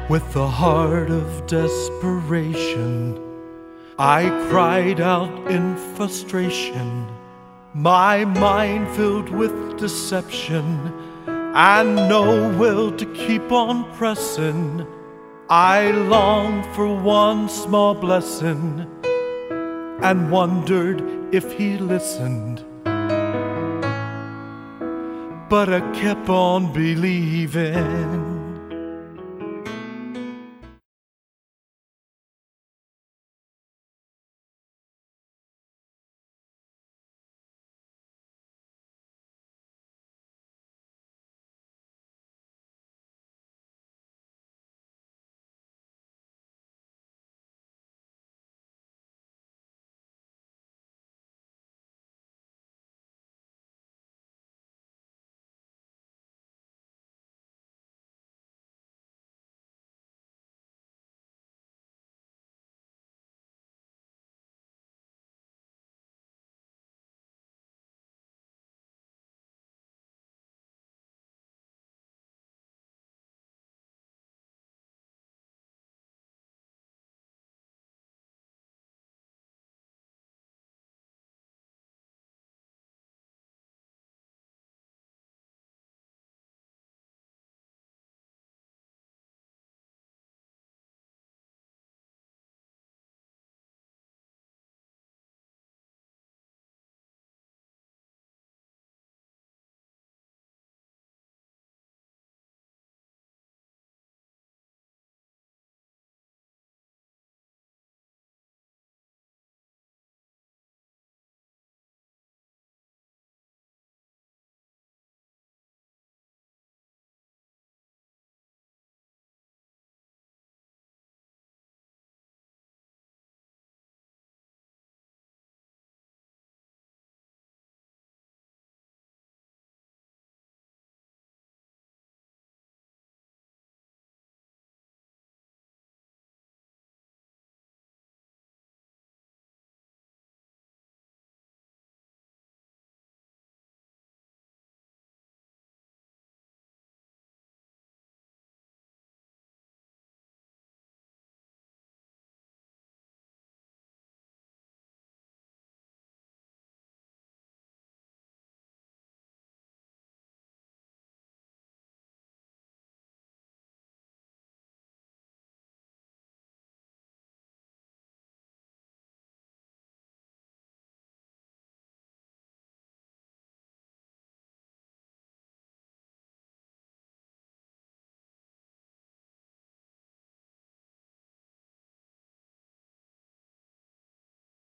With a heart of desperation, I cried out in frustration, my mind filled with deception, and no will to keep on pressing. I longed for one small blessing, and wondered if he listened. But I kept on believing.